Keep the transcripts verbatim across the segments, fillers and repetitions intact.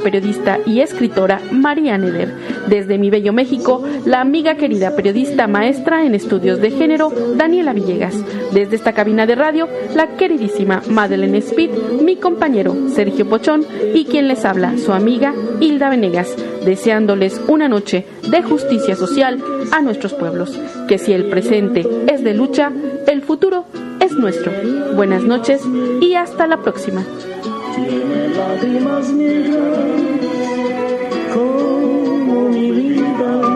periodista y escritora María Neder. Desde mi bello México, la amiga querida periodista maestra en estudios de género, Daniela Villegas. Desde esta cabina de radio, la queridísima Madeleine Speed, mi compañero Sergio Pochón y quien les habla, su amiga Hilda Venegas, deseándoles una noche de justicia social a nuestros pueblos. Que si el presente es de lucha, el futuro es nuestro. Buenas noches y hasta la próxima. Tiene lágrimas negras como mi vida.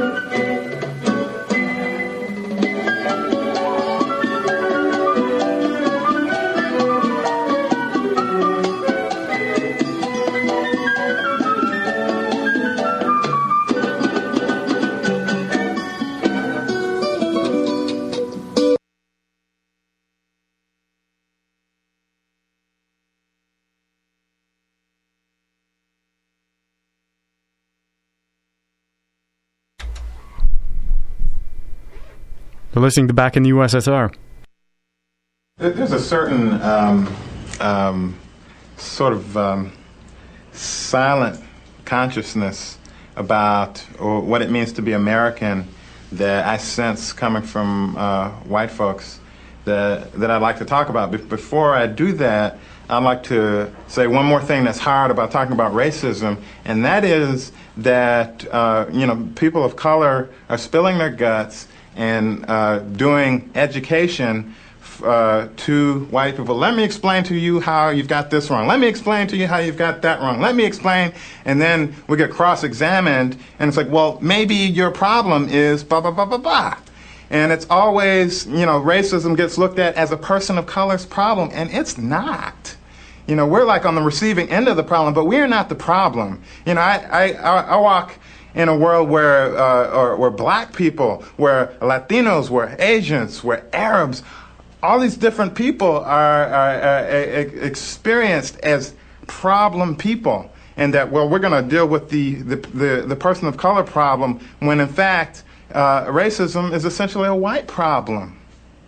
You're listening to Back in the U S S R. There's a certain um, um, sort of um, silent consciousness about or what it means to be American that I sense coming from uh, white folks that, that I'd like to talk about. Be- before I do that, I'd like to say one more thing that's hard about talking about racism, and that is that uh, you know, people of color are spilling their guts and uh, doing education uh, to white people. Let me explain to you how you've got this wrong. Let me explain to you how you've got that wrong. Let me explain. And then we get cross-examined, and it's like, well, maybe your problem is blah, blah, blah, blah, blah. And it's always, you know, racism gets looked at as a person of color's problem, and it's not. You know, we're like on the receiving end of the problem, but we're not the problem. You know, I, I, I walk in a world where, uh, or, where black people, where Latinos, where Asians, where Arabs, all these different people are, are, are experienced as problem people. And that, well, we're going to deal with the, the, the, the person of color problem when, in fact, uh, racism is essentially a white problem.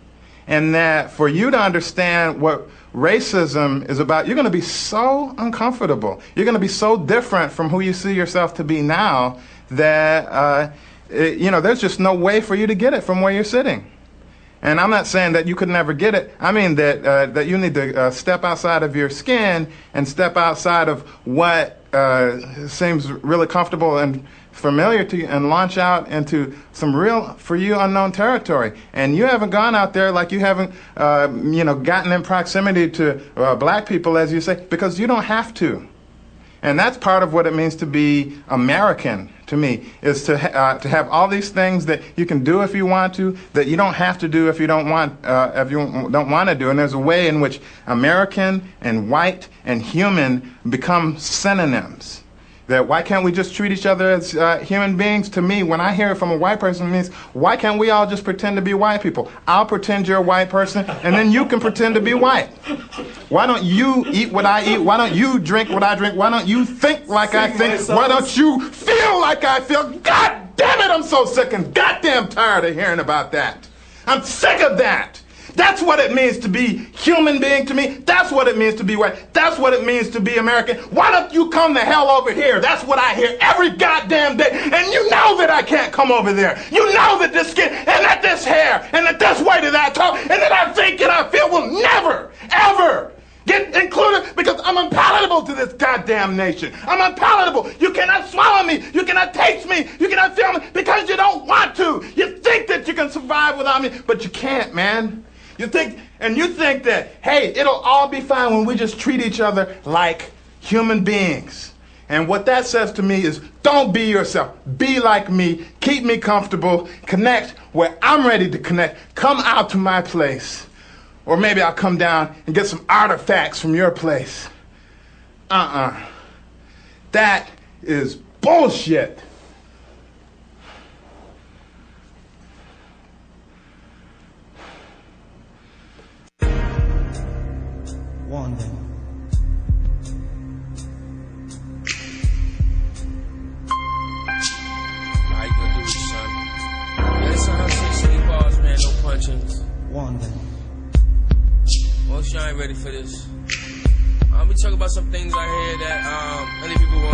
And that for you to understand what racism is about, you're going to be so uncomfortable. You're going to be so different from who you see yourself to be now that, uh, it, you know, there's just no way for you to get it from where you're sitting. And I'm not saying that you could never get it. I mean that uh, that you need to uh, step outside of your skin and step outside of what uh, seems really comfortable and familiar to you and launch out into some real, for you, unknown territory. And you haven't gone out there like you haven't, uh, you know, gotten in proximity to uh, black people, as you say, because you don't have to. And that's part of what it means to be American, to me, is to ha- uh, to have all these things that you can do if you want to, that you don't have to do if you don't want uh, if you don't want to do. And there's a way in which American and white and human become synonyms. That why can't we just treat each other as uh, human beings? To me, when I hear it from a white person, it means, why can't we all just pretend to be white people? I'll pretend you're a white person, and then you can pretend to be white. Why don't you eat what I eat? Why don't you drink what I drink? Why don't you think like I think? Why don't you feel like I feel? God damn it, I'm so sick and goddamn tired of hearing about that. I'm sick of that. That's what it means to be human being to me. That's what it means to be white. That's what it means to be American. Why don't you come the hell over here? That's what I hear every goddamn day. And you know that I can't come over there. You know that this skin and that this hair and that this way that I talk and that I think and I feel will never, ever get included because I'm unpalatable to this goddamn nation. I'm unpalatable. You cannot swallow me. You cannot taste me. You cannot feel me because you don't want to. You think that you can survive without me, but you can't, man. You think, and you think that, hey, it'll all be fine when we just treat each other like human beings. And what that says to me is, don't be yourself. Be like me. Keep me comfortable. Connect where I'm ready to connect. Come out to my place. Or maybe I'll come down and get some artifacts from your place. Uh-uh. That is bullshit. Wanda. How you gonna do it, son? Yeah, it's one hundred sixteen bars, man, no punchings. Wanda. Most y'all ain't ready for this. I'm gonna talk about some things I hear that um, other people won't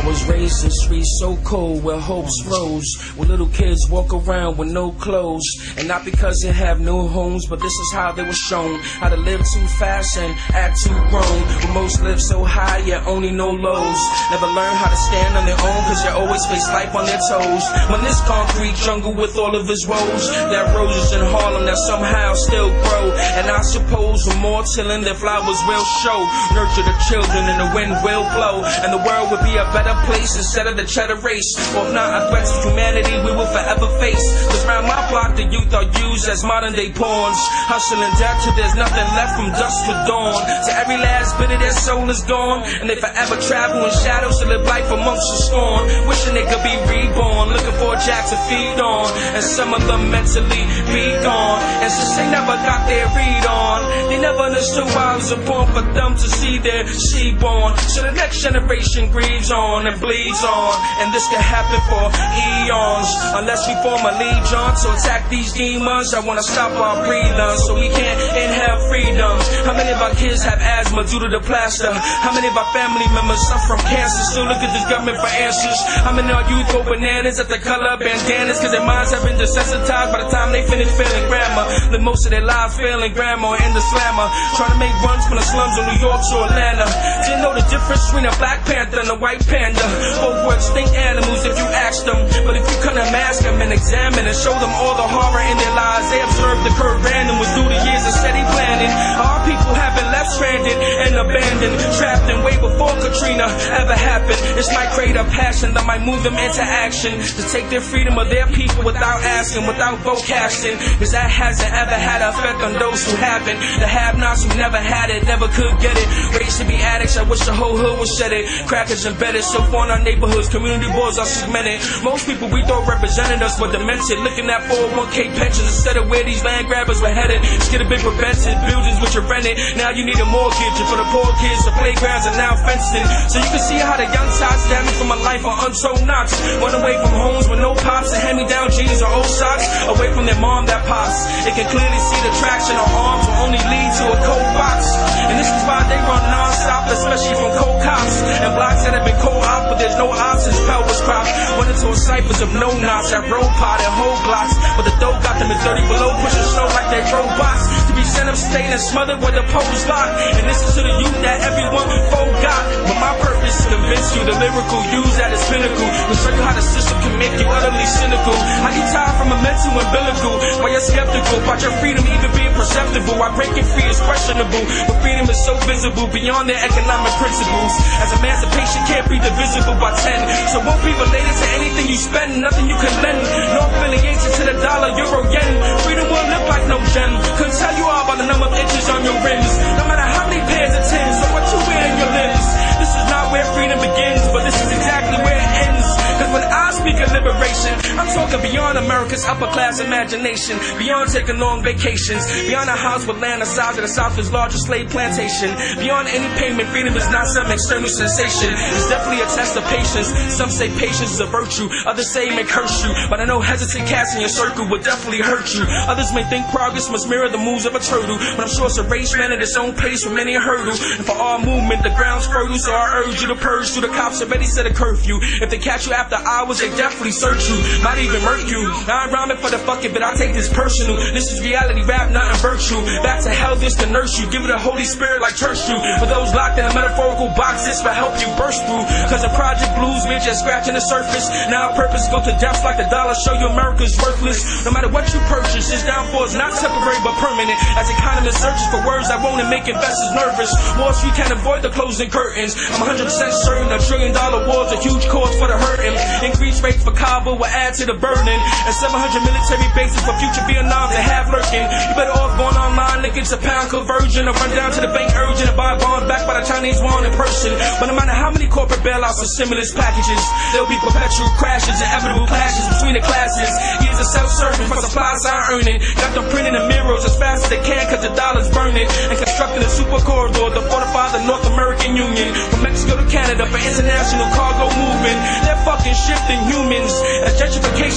I was raised in streets so cold where hopes rose, where little kids walk around with no clothes, and not because they have no homes, but this is how they were shown how to live too fast and act too grown. Where most live so high yet only know lows, never learn how to stand on their own cause they always face life on their toes. When this concrete jungle with all of its woes, there are roses in Harlem that somehow still grow, and I suppose with more tilling their flowers will show. Nurture the children and the wind will blow, and the world would be a better place instead of the cheddar race. Or if not a threat to humanity we will forever face, cause round my block the youth are used as modern day pawns, hustling death till there's nothing left from dusk to dawn. So every last bit of their soul is gone, and they forever travel in shadows to live life amongst the scorn, wishing they could be reborn, looking for a jack to feed on, and some of them mentally be gone. And since they never got their read on, they never understood why it was important for them to see their seed born. So the next generation grieves on and bleeds on, and this can happen for eons unless we form a legion to attack these demons. I wanna stop our breathing so we can't inhale freedom. How many of our kids have asthma due to the plaster? How many of our family members suffer from cancer? Still look at this government for answers. How many of our youth go bananas at the color of bandanas cause their minds have been desensitized by the time they finish failing grammar? Live most of their lives failing grammar in the slammer, trying to make runs from the slums of New York to Atlanta. Didn't know the difference between a Black Panther and a white panda. Both were extinct animals if you asked them, but if you couldn't mask them and examine and show them all the horror in their lives, they observed the curve random was through the years of steady planning. Our people have been left stranded and abandoned, trapped in way before Katrina ever happened. This might create a passion that might move them into action to take their freedom of their people without asking, without vote casting, cause that hasn't ever had an effect on those who haven't. The have-nots who never had it, never could get it. Raised to be addicts, I wish the whole hood would shed it. Crackers embedded, so far in our neighborhoods, community boards are segmented. Most people we thought represented us were demented, looking at four oh one K pensions instead of where these land grabbers were headed. Scared of big prevented buildings which are rented, now you need a mortgage, and for the poor kids the playgrounds are now fenced in. So you can see how the young tots damaged from a life of untold knocks, run away from homes with no pops and hand-me-down jeans or old socks, away from their mom that pops. It can clearly see the traction on arms will only lead to a cold box, and this is why they run non-stop, especially from cold cops and blocks that have been co-op, but there's no options, pelvis crops, run into a ciphers of no knots at road pot and whole blocks, but the dough got them in dirty below, pushing snow like they robots, to be sent upstate and smothered where the poles lock. And this is to the youth that everyone forgot, but my purpose to convince you the lyrical use at its pinnacle, to show you how the system can make you utterly cynical. How you tired from a mental umbilical, why you're skeptical about your freedom even being perceptible, why breaking free is questionable, but freedom is so visible beyond their economic principles, as emancipation can't be divisible by ten, so won't be related to anything you spend, nothing you can lend, no affiliation to the dollar, euro, yen. Freedom will look like no gem, couldn't tell you all by the number of inches on your rims, no matter how many pairs of tins or what you wear in your limbs. This is not where freedom begins, but this is exactly where it ends. Cause when I speak of liberation, I'm talking beyond America's upper class imagination, beyond taking long vacations, beyond a house with land the size of the South's largest slave plantation, beyond any payment. Freedom is not some external sensation, it's definitely a test of patience. Some say patience is a virtue, others say it may curse you, but I know hesitant casting your circle would definitely hurt you. Others may think progress must mirror the moves of a turtle, but I'm sure it's a race ran at its own pace with many a hurdle, and for our movement the ground's fertile, so I urge you to purge through. The cops already set a curfew, if they catch you after hours they definitely search you, might even murk you. I ain't rhyming for the fuck it, but I take this personal, this is reality rap, not in virtue. Back to hell this to nurse you, give it a Holy Spirit like church do, for those locked in a metaphorical box this will help you burst through, cause the Project Blues we're just scratching the surface, now our purpose go to depths like the dollar, show you America's worthless. No matter what you purchase, this downfall is not temporary but permanent, as economists searches for words that won't make investors nervous. Wall Street can't avoid the closing curtains, I'm one hundred percent certain a trillion dollar war's a huge cause for the hurting. Increased rates for Kabul will add to the burden, and seven hundred military bases for future Vietnam they have lurking. You better off going online looking to pound conversion, or run down to the bank urgent to buy bonds backed by the Chinese yuan in person. But no matter how many corporate bailouts or stimulus packages, there'll be perpetual crashes, inevitable clashes between the classes. Years of self-serving for supply side earning, got them printing the mirrors as fast as they can cause the dollar's burning, and constructing a super corridor to fortify the North American Union, from Mexico to Canada for international cargo movement. They're fucking shifting humans, as gentrification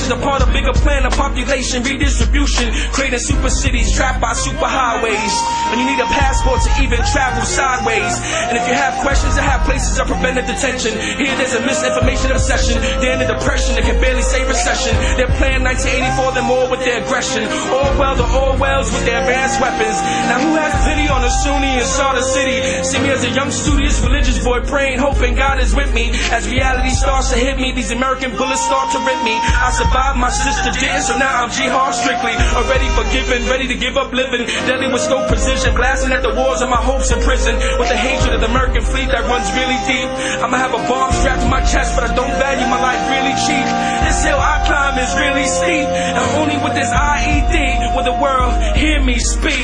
is a part of bigger plan of population redistribution, creating super cities trapped by super highways. And you need a passport to even travel sideways. And if you have questions, I have places of preventive detention. Here there's a misinformation obsession. They're in a depression, they can barely say recession. They're playing nineteen eighty-four, them all with their aggression. Orwell, the Orwells with their advanced weapons. Now who has pity on a Sunni in Sardar City? See me as a young, studious, religious boy praying, hoping God is with me. As reality starts to hit me, these American bullets start to rip me. I survived, my sister didn't, so now I'm jihad strictly. Already forgiven, ready to give up living. Deadly with scope precision, blasting at the walls of my hopes in prison. With the hatred of the American fleet that runs really deep. I'ma have a bomb strapped to my chest, but I don't value my life really cheap. This hill I climb is really steep, and only with this I E D will the world hear me speak.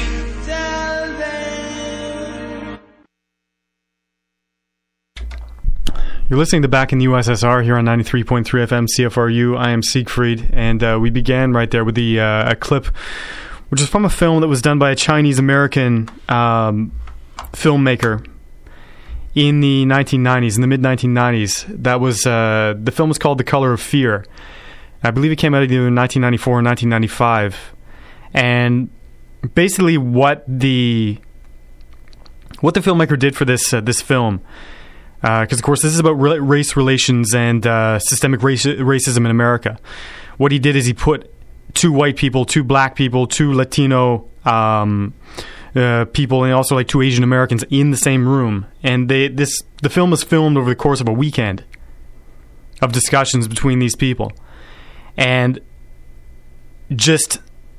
You're listening to Back in the U S S R here on ninety-three point three F M C F R U. I am Siegfried, and uh, we began right there with the uh, a clip, which is from a film that was done by a Chinese-American um, filmmaker in the nineteen nineties, in the mid nineteen nineties. That was uh, the film was called The Color of Fear. I believe it came out either in nineteen ninety-four or nineteen ninety-five. And basically, what the what the filmmaker did for this uh, this film. Because, uh, of course, this is about re- race relations and uh, systemic race- racism in America. What he did is he put two white people, two black people, two Latino um, uh, people, and also like two Asian Americans in the same room. And they this the film was filmed over the course of a weekend of discussions between these people. And just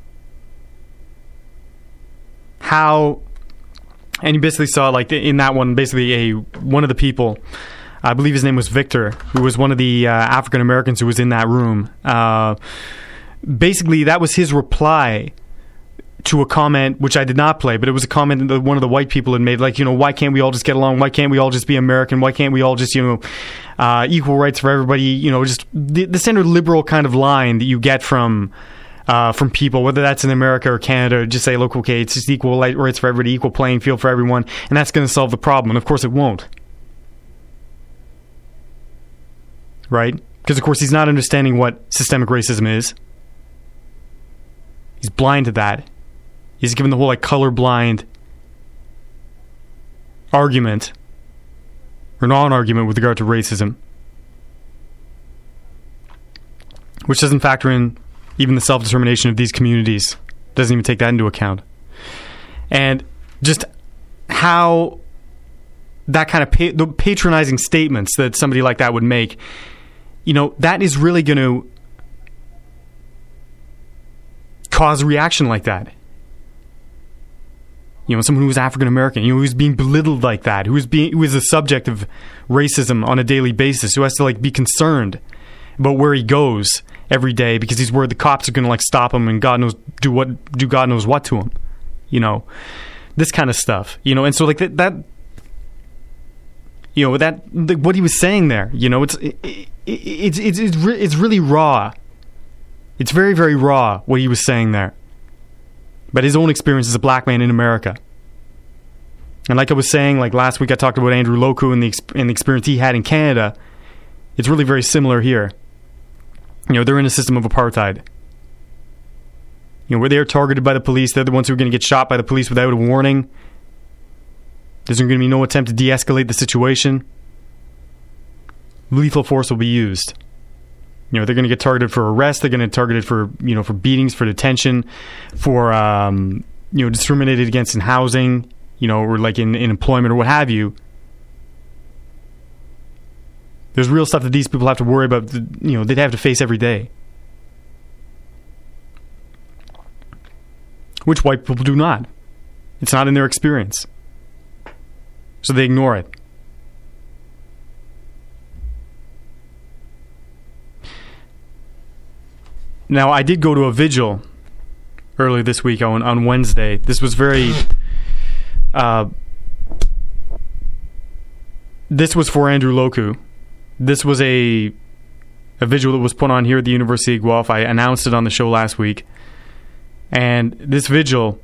how... And you basically saw, like, in that one, basically a one of the people, I believe his name was Victor, who was one of the uh, African Americans who was in that room. Uh, basically, that was his reply to a comment, which I did not play, but it was a comment that one of the white people had made, like, you know, why can't we all just get along? Why can't we all just be American? Why can't we all just, you know, uh, equal rights for everybody? You know, just the, the standard liberal kind of line that you get from... Uh, from people, whether that's in America or Canada, just say, look, okay, it's just equal rights for everybody, equal playing field for everyone, and that's going to solve the problem. And of course it won't. Right? Because of course he's not understanding what systemic racism is. He's blind to that. He's given the whole like colorblind argument or non-argument with regard to racism, which doesn't factor in even the self-determination of these communities. Doesn't even take that into account. And just how that kind of pa- the patronizing statements that somebody like that would make, you know, that is really going to cause a reaction like that. You know, someone who was African American, you know, who's being belittled like that, who is being who is the subject of racism on a daily basis, who has to like be concerned about where he goes every day because he's worried the cops are going to like stop him and God knows do what do God knows what to him, you know, this kind of stuff, you know, and so like that, that you know that the, what he was saying there, you know, it's it, it, it's it's it's, re- it's really raw. It's very very raw what he was saying there, but his own experience as a black man in America. And like I was saying, like last week I talked about Andrew Loku and the and the experience he had in Canada. It's really very similar here. You know, they're in a system of apartheid. You know, where they're targeted by the police, they're the ones who are going to get shot by the police without a warning. There's going to be no attempt to de-escalate the situation. Lethal force will be used. You know, they're going to get targeted for arrest. They're going to get targeted for, you know, for beatings, for detention, for, um, you know, discriminated against in housing, you know, or like in, in employment or what have you. There's real stuff that these people have to worry about, you know, they'd have to face every day. Which white people do not. It's not in their experience. So they ignore it. Now, I did go to a vigil earlier this week on, on Wednesday. This was very... Uh, this was for Andrew Loku. This was a a vigil that was put on here at the University of Guelph. I announced it on the show last week. And this vigil,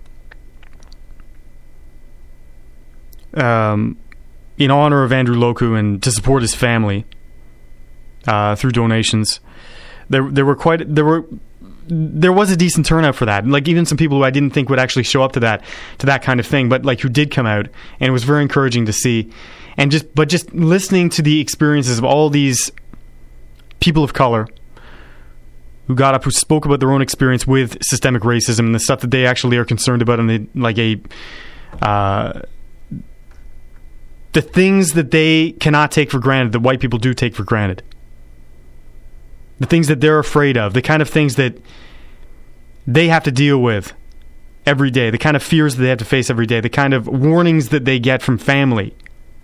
um, in honor of Andrew Loku and to support his family uh, through donations, there there were quite there were there was a decent turnout for that. Like even some people who I didn't think would actually show up to that to that kind of thing, but like who did come out, and it was very encouraging to see. And just but just listening to the experiences of all these people of color who got up, who spoke about their own experience with systemic racism and the stuff that they actually are concerned about, and they, like a uh, the things that they cannot take for granted that white people do take for granted. The things that they're afraid of, the kind of things that they have to deal with every day, the kind of fears that they have to face every day, the kind of warnings that they get from family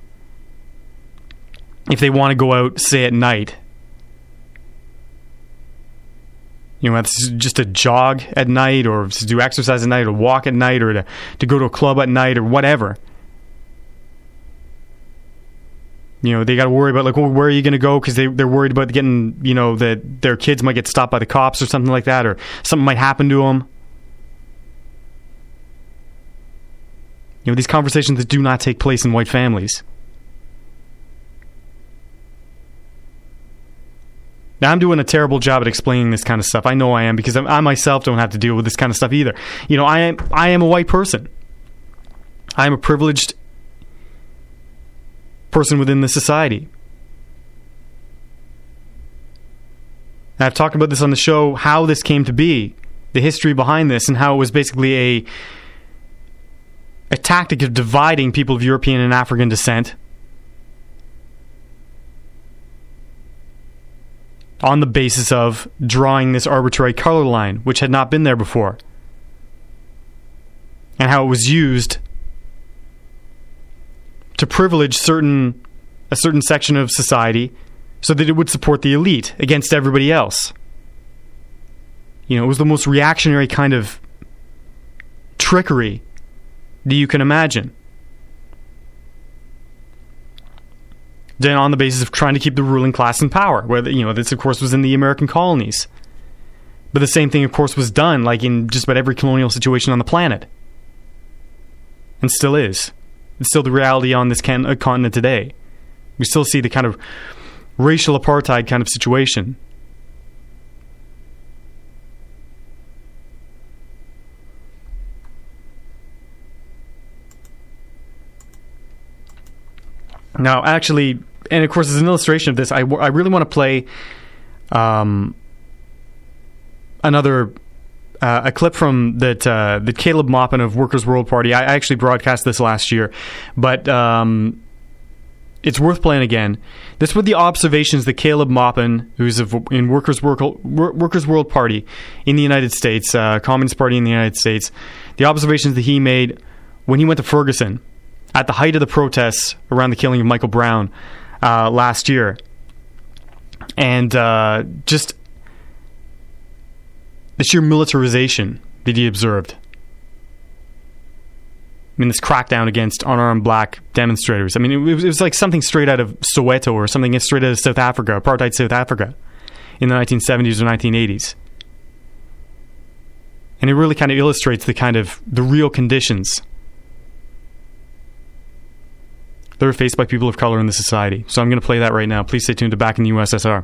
if they want to go out, say, at night. You know, it's just to jog at night, or to do exercise at night, or walk at night, or to, to go to a club at night, or whatever. You know, they got to worry about, like, well, where are you going to go? Because they, they're worried about getting, you know, that their kids might get stopped by the cops or something like that, or something might happen to them. You know, these conversations that do not take place in white families. Now, I'm doing a terrible job at explaining this kind of stuff. I know I am, because I myself don't have to deal with this kind of stuff either. You know, I am I am a white person. I am a privileged person within the society. I've talked about this on the show, how this came to be, the history behind this, and how it was basically a a tactic of dividing people of European and African descent on the basis of drawing this arbitrary color line, which had not been there before, and how it was used to privilege certain a certain section of society so that it would support the elite against everybody else. You know, it was the most reactionary kind of trickery that you can imagine. Then on the basis of trying to keep the ruling class in power, where, you know, this of course was in the American colonies. But the same thing of course was done like in just about every colonial situation on the planet. And still is. It's still the reality on this can- uh, continent today. We still see the kind of racial apartheid kind of situation. Now, actually, and of course, as an illustration of this, I, I really want to play um, another uh, a clip from that uh, that Caleb Maupin of Workers' World Party. I, I actually broadcast this last year, but um, it's worth playing again. This were the observations that Caleb Maupin, who's of, in Workers' World, Workers' World Party in the United States, uh, Communist Party in the United States, the observations that he made when he went to Ferguson at the height of the protests around the killing of Michael Brown uh, last year. And uh, just the sheer militarization that he observed. I mean, this crackdown against unarmed black demonstrators. I mean, it was, it was like something straight out of Soweto or something straight out of South Africa, apartheid South Africa, in the nineteen seventies or nineteen eighties. And it really kind of illustrates the kind of, the real conditions that are faced by people of color in the society. So I'm going to play that right now. Please stay tuned to Back in the U S S R.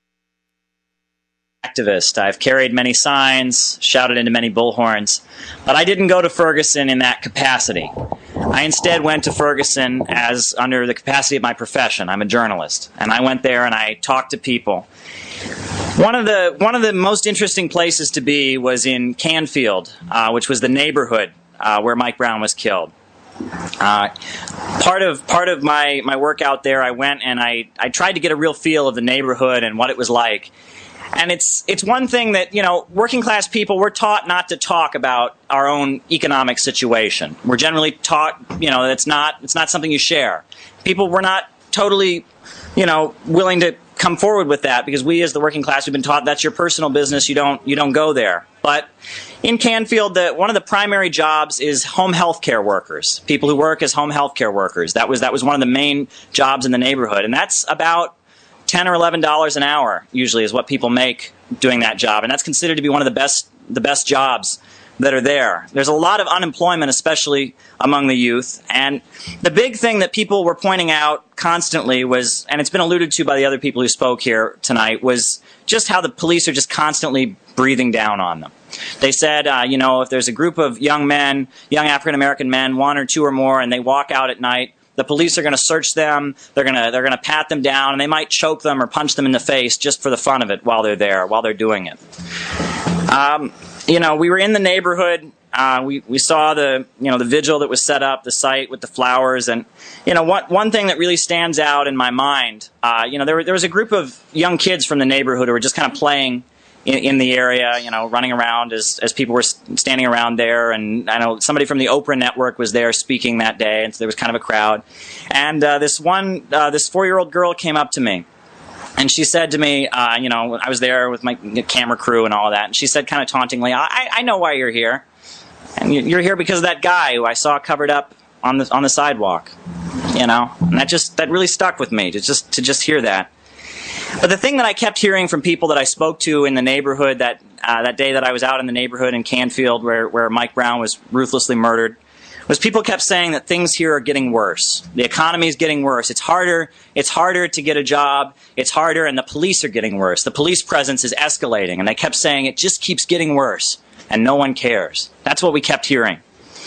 Activist. I've carried many signs, shouted into many bullhorns, but I didn't go to Ferguson in that capacity. I instead went to Ferguson as under the capacity of my profession. I'm a journalist, and I went there and I talked to people. One of the one of the most interesting places to be was in Canfield, uh, which was the neighborhood uh, where Mike Brown was killed. Uh, part of part of my, my work out there, I went and I, I tried to get a real feel of the neighborhood and what it was like. And it's it's one thing that, you know, working class people, we're taught not to talk about our own economic situation. We're generally taught, you know, it's not it's not something you share. People were not totally, you know, willing to come forward with that, because we as the working class, we've been taught that's your personal business. You don't you don't go there. But in Canfield, the, one of the primary jobs is home health care workers, people who work as home health care workers. That was that was one of the main jobs in the neighborhood, and that's about ten or eleven dollars an hour usually is what people make doing that job, and that's considered to be one of the best the best jobs that are there. There's a lot of unemployment, especially among the youth. And the big thing that people were pointing out constantly was, and it's been alluded to by the other people who spoke here tonight, was just how the police are just constantly breathing down on them. They said, uh, you know, if there's a group of young men, young African-American men, one or two or more, and they walk out at night, the police are going to search them, they're going to they're going to pat them down, and they might choke them or punch them in the face just for the fun of it while they're there, while they're doing it. Um, you know, we were in the neighborhood. Uh, we, we saw the, you know, the vigil that was set up, the site with the flowers. And, you know, one, one thing that really stands out in my mind, uh, you know, there, were, there was a group of young kids from the neighborhood who were just kind of playing in, in the area, you know, running around as, as people were standing around there. And I know somebody from the Oprah network was there speaking that day, and so there was kind of a crowd. And uh, this one, uh, this four-year-old girl came up to me. And she said to me, uh, you know, I was there with my camera crew and all of that. And she said kind of tauntingly, I, I know why you're here. And you're here because of that guy who I saw covered up on the on the sidewalk. You know, and that just that really stuck with me to just to just hear that. But the thing that I kept hearing from people that I spoke to in the neighborhood that uh, that day that I was out in the neighborhood in Canfield where where Mike Brown was ruthlessly murdered, was people kept saying that things here are getting worse. The economy is getting worse. It's harder. It's harder to get a job. It's harder, and the police are getting worse. The police presence is escalating, and they kept saying it just keeps getting worse, and no one cares. That's what we kept hearing.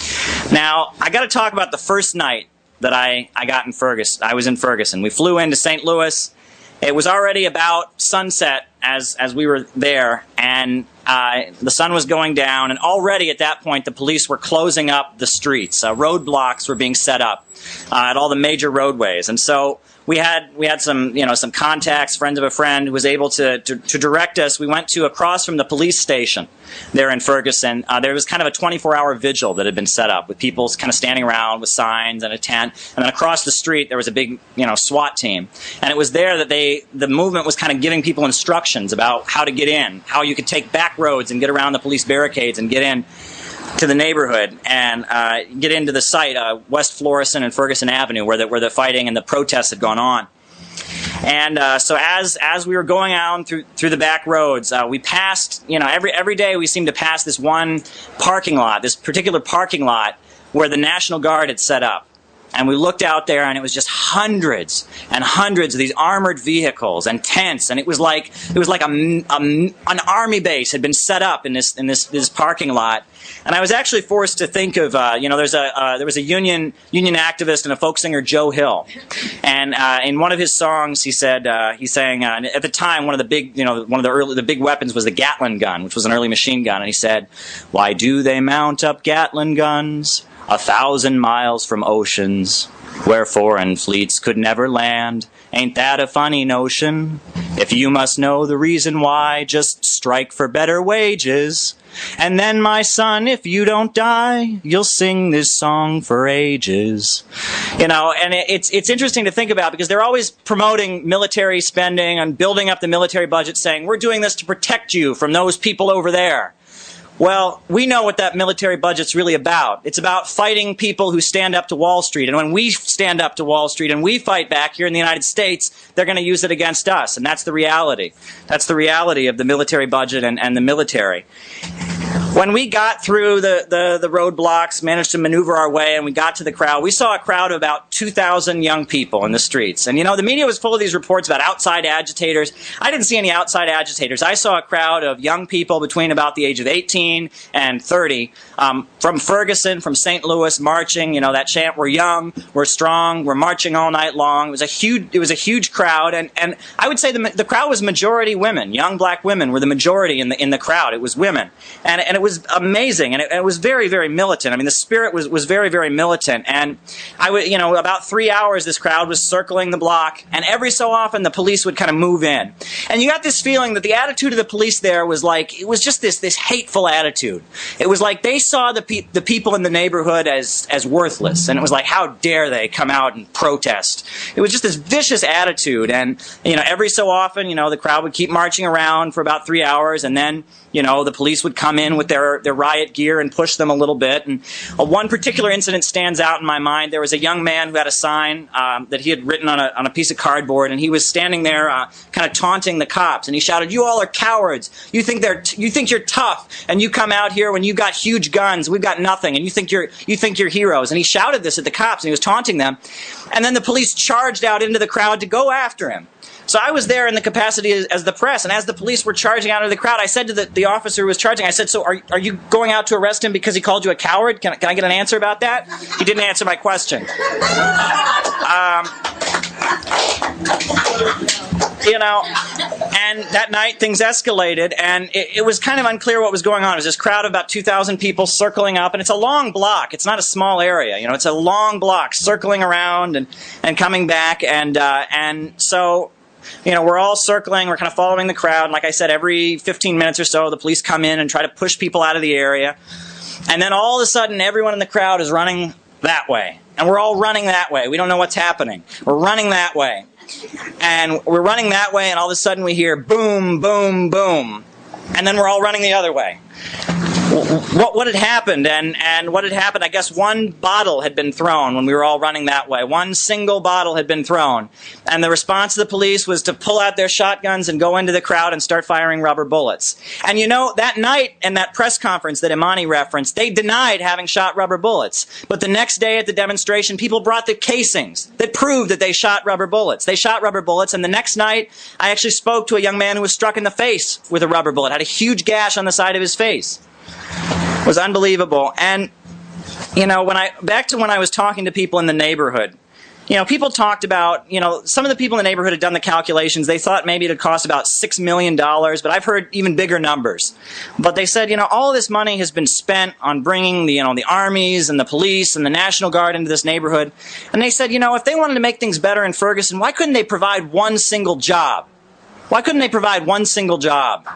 Now, I got to talk about the first night that I, I got in Ferguson. I was in Ferguson. We flew into Saint Louis. It was already about sunset as as we were there, and uh, the sun was going down, and already at that point the police were closing up the streets. Uh, roadblocks were being set up uh, at all the major roadways, and so we had we had some you know some contacts, friends of a friend who was able to to, to direct us. We went to across from the police station there in Ferguson. Uh, there was kind of a twenty-four hour vigil that had been set up with people kind of standing around with signs and a tent. And then across the street there was a big you know SWAT team, and it was there that they the movement was kind of giving people instructions about how to get in, how you could take back roads and get around the police barricades and get in to the neighborhood and uh, get into the site, uh, West Florissant and Ferguson Avenue, where the, where the fighting and the protests had gone on. And uh, so as as we were going out through through the back roads, uh, we passed, you know, every every day we seemed to pass this one parking lot, this particular parking lot where the National Guard had set up. And we looked out there, and it was just hundreds and hundreds of these armored vehicles and tents, and it was like it was like a, a, an army base had been set up in this in this this parking lot. And I was actually forced to think of, uh, you know, there's a uh, there was a union union activist and a folk singer, Joe Hill, and uh, in one of his songs, he said uh, he sang uh, at the time one of the big, you know, one of the early the big weapons was the Gatling gun, which was an early machine gun, and he said, "Why do they mount up Gatling guns a thousand miles from oceans, where foreign fleets could never land? Ain't that a funny notion? If you must know the reason why, just strike for better wages. And then, my son, if you don't die, you'll sing this song for ages." You know, and it, it's it's interesting to think about because they're always promoting military spending and building up the military budget, saying, we're doing this to protect you from those people over there. Well, we know what that military budget's really about. It's about fighting people who stand up to Wall Street. And when we stand up to Wall Street and we fight back here in the United States, they're going to use it against us. And that's the reality. That's the reality of the military budget and, and the military. When we got through the, the, the roadblocks, managed to maneuver our way, and we got to the crowd, we saw a crowd of about two thousand young people in the streets. And, you know, the media was full of these reports about outside agitators. I didn't see any outside agitators. I saw a crowd of young people between about the age of eighteen and thirty um, from Ferguson, from Saint Louis, marching, you know, that chant, "We're young, we're strong, we're marching all night long." It was a huge, it was a huge crowd, and, and I would say the, the crowd was majority women. Young black women were the majority in the in the crowd. It was women. And, and it was amazing, and it, it was very, very militant. I mean, the spirit was, was very, very militant. And I would, you know, about three hours, this crowd was circling the block, and every so often the police would kind of move in. And you got this feeling that the attitude of the police there was like, it was just this this hateful attitude. It was like they saw the pe- the people in the neighborhood as as worthless, and it was like, how dare they come out and protest? It was just this vicious attitude. And you know, every so often, you know, the crowd would keep marching around for about three hours, and then You know, the police would come in with their, their riot gear and push them a little bit. And uh, one particular incident stands out in my mind. There was a young man who had a sign um, that he had written on a, on a piece of cardboard, and he was standing there uh, kind of taunting the cops. And he shouted, "You all are cowards. You think they're t- you think you're tough, and you come out here when you got huge guns. We've got nothing, and you think you're you think you're heroes." And he shouted this at the cops, and he was taunting them. And then the police charged out into the crowd to go after him. So I was there in the capacity as, as the press, and as the police were charging out of the crowd, I said to the, the officer who was charging, I said, "So are, are you going out to arrest him because he called you a coward? Can, can I get an answer about that?" He didn't answer my question. Um, you know, and that night things escalated, and it, it was kind of unclear what was going on. It was this crowd of about two thousand people circling up, and it's a long block. It's not a small area. You know, it's a long block circling around and, and coming back, and uh, and so... You know, we're all circling, we're kind of following the crowd. And like I said, every fifteen minutes or so, the police come in and try to push people out of the area. And then all of a sudden, everyone in the crowd is running that way. And we're all running that way. We don't know what's happening. We're running that way. And we're running that way, and all of a sudden we hear boom, boom, boom. And then we're all running the other way. What, what had happened, and, and what had happened, I guess one bottle had been thrown when we were all running that way. One single bottle had been thrown. And the response of the police was to pull out their shotguns and go into the crowd and start firing rubber bullets. And you know, that night in that press conference that Imani referenced, they denied having shot rubber bullets. But the next day at the demonstration, people brought the casings that proved that they shot rubber bullets. They shot rubber bullets, and the next night, I actually spoke to a young man who was struck in the face with a rubber bullet, had a huge gash on the side of his face. It was unbelievable. And, you know, when I back to when I was talking to people in the neighborhood, you know, people talked about, you know, some of the people in the neighborhood had done the calculations. They thought maybe it would cost about six million dollars, but I've heard even bigger numbers. But they said, you know, all of this money has been spent on bringing the, you know, the armies and the police and the National Guard into this neighborhood. And they said, you know, if they wanted to make things better in Ferguson, why couldn't they provide one single job? Why couldn't they provide one single job?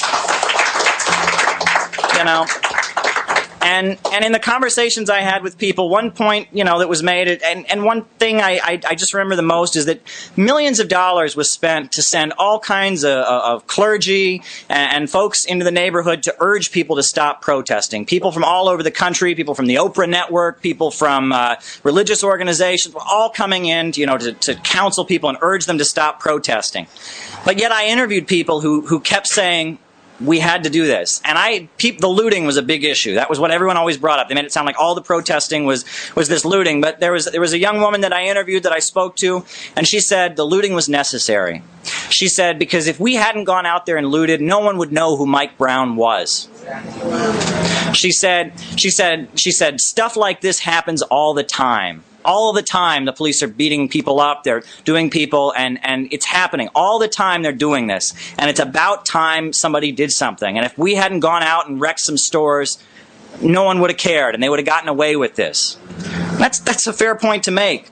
You know, and and in the conversations I had with people, one point, you know, that was made, and, and one thing I, I, I just remember the most is that millions of dollars was spent to send all kinds of, of clergy and, and folks into the neighborhood to urge people to stop protesting. People from all over the country, people from the Oprah Network, people from uh, religious organizations, were all coming in, to, you know, to, to counsel people and urge them to stop protesting. But yet I interviewed people who, who kept saying, we had to do this. And I, pe- the looting was a big issue. That was what everyone always brought up. They made it sound like all the protesting was, was this looting. But there was, there was a young woman that I interviewed that I spoke to, and she said the looting was necessary. She said, because if we hadn't gone out there and looted, no one would know who Mike Brown was. She said, she said, she said, stuff like this happens all the time. All the time, the police are beating people up, they're doing people, and, and it's happening. All the time they're doing this. And it's about time somebody did something. And if we hadn't gone out and wrecked some stores, no one would have cared, and they would have gotten away with this. That's, that's a fair point to make.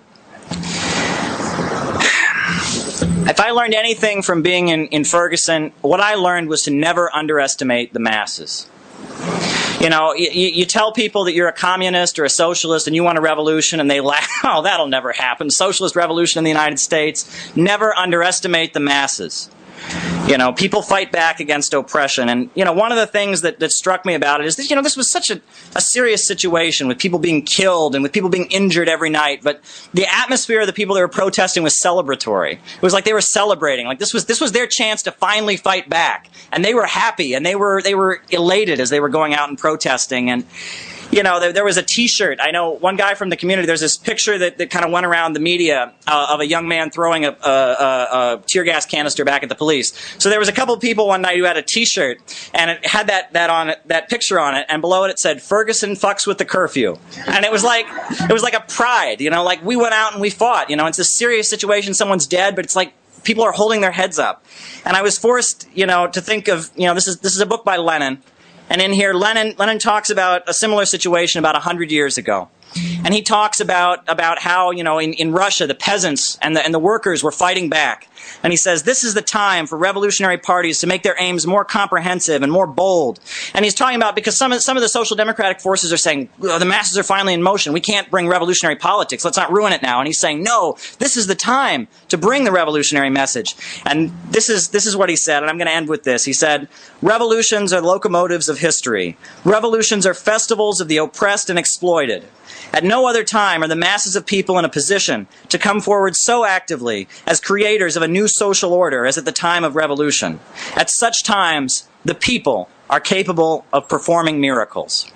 If I learned anything from being in, in Ferguson, what I learned was to never underestimate the masses. You know, you, you tell people that you're a communist or a socialist and you want a revolution, and they laugh. Oh, that'll never happen. Socialist revolution in the United States. Never underestimate the masses. You know, people fight back against oppression. And, you know, one of the things that, that struck me about it is that, you know, this was such a, a serious situation with people being killed and with people being injured every night. But the atmosphere of the people that were protesting was celebratory. It was like they were celebrating. Like this was this was their chance to finally fight back. And they were happy, and they were they were elated as they were going out and protesting. And, you know, there, there was a T-shirt. I know one guy from the community, there's this picture that, that kind of went around the media uh, of a young man throwing a, a, a, a tear gas canister back at the police. So there was a couple of people one night who had a T-shirt, and it had that that on it, that picture on it, and below it it said, "Ferguson fucks with the curfew." And it was like it was like a pride, you know, like we went out and we fought. You know, it's a serious situation, someone's dead, but it's like people are holding their heads up. And I was forced, you know, to think of, you know, this is this is a book by Lenin. And in here, Lenin, Lenin talks about a similar situation about one hundred years ago. And he talks about, about how, you know, in, in Russia, the peasants and the, and the workers were fighting back. And he says, this is the time for revolutionary parties to make their aims more comprehensive and more bold. And he's talking about, because some of, some of the social democratic forces are saying, oh, the masses are finally in motion. We can't bring revolutionary politics. Let's not ruin it now. And he's saying, no, this is the time to bring the revolutionary message. And this is, this is what he said, and I'm going to end with this. He said, revolutions are locomotives of history. Revolutions are festivals of the oppressed and exploited. At no other time are the masses of people in a position to come forward so actively as creators of a new social order as at the time of revolution. At such times, the people are capable of performing miracles.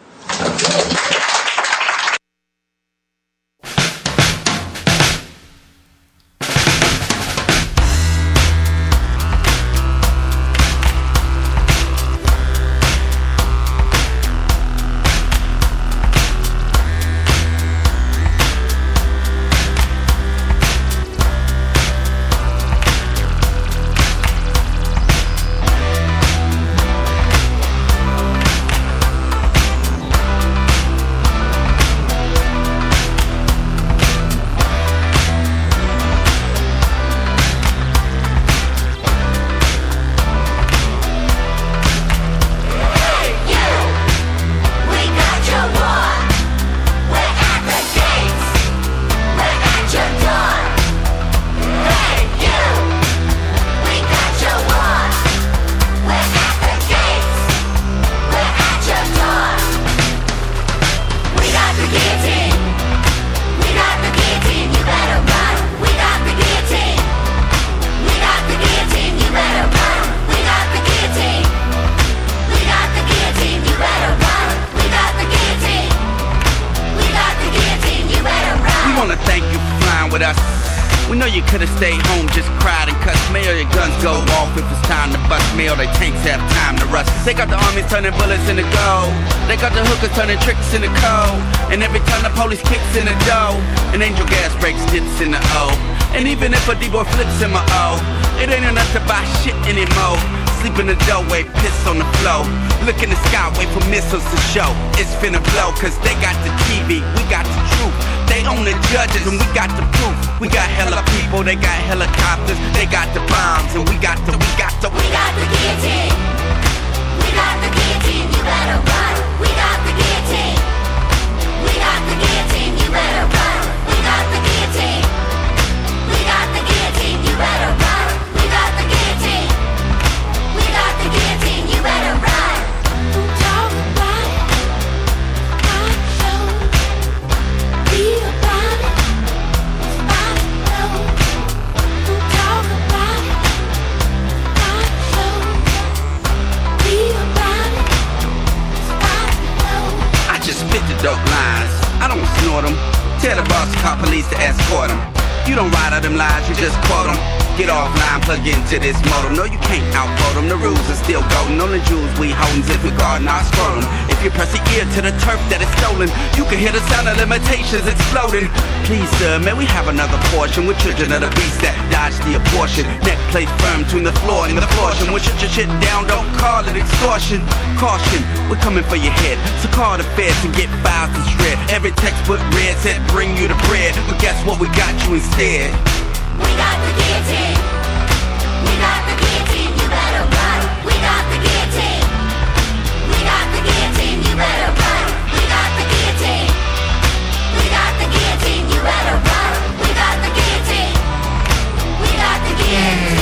We know you could've stayed home, just cried and cussed. Mail your guns go off if it's time to bust. Mail, they tanks have time to rust. They got the armies turning bullets into gold. They got the hookers turning tricks into cold. And every time the police kicks in the dough, an angel gas breaks dips in the O. And even if a D-boy flips in my O, it ain't enough to buy shit anymore. Sleep in the doorway, piss on the floor. Look in the sky, wait for missiles to show. It's finna blow, cause they got the T V, we got the truth. They own the judges and we got the proof. We got hella people, they got helicopters. They got the bombs and we got the, we got the We got the guillotine. We got the guillotine, you better run. We got the guillotine. We got the guillotine, you better run. We got the guillotine. We got the guillotine, you better run. We got the guillotine. We got the guillotine, you better run. Talk about it, I show. Be about it, I know. Talk about it, I show. Be about it, I know. I just spit the dope lines, I don't snort them. Tell the boss to call police to escort them. You don't ride out them lies, you just quote them. Get offline, plug into this modem. No, you can't outvote them, the rules are still golden. Only jewels we holdin' if we guardin' our scrotum. If you press the ear to the turf that is stolen, you can hear the sound of limitations exploding. Please, sir, may we have another portion? We're children of the beast that dodge the abortion. Neck plate firm between the floor and the portion. When shut your shit down, don't call it extortion. Caution, we're coming for your head. So call the feds and get files and shred. Every textbook read said bring you the bread, but guess what, we got you instead. We got the guillotine. We got the guillotine, you better run. We got the guillotine. We got the guillotine, you better run. We got the guillotine. We got the guillotine, you better run. We got the guillotine. We got the guillotine.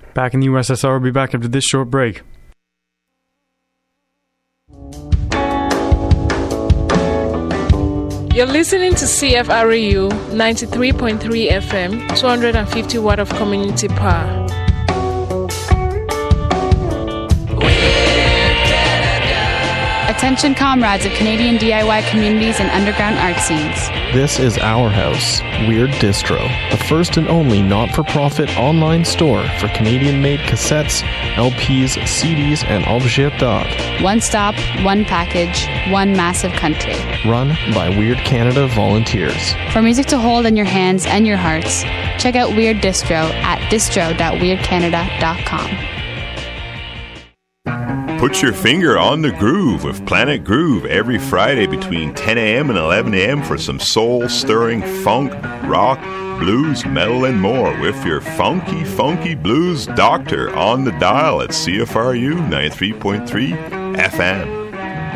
Back in the U S S R, we'll be back after this short break. You're listening to C F R U ninety-three point three F M, two hundred fifty watt of community power. Attention comrades of Canadian D I Y communities and underground art scenes. This is Our House, Weird Distro, the first and only not-for-profit online store for Canadian-made cassettes, L Ps, C Ds, and objets d'art. One stop, one package, one massive country. Run by Weird Canada volunteers. For music to hold in your hands and your hearts, check out Weird Distro at distro dot weird canada dot com. Put your finger on the groove with Planet Groove every Friday between ten a.m. and eleven a.m. for some soul-stirring funk, rock, blues, metal, and more with your funky, funky blues doctor on the dial at C F R U ninety-three point three F M.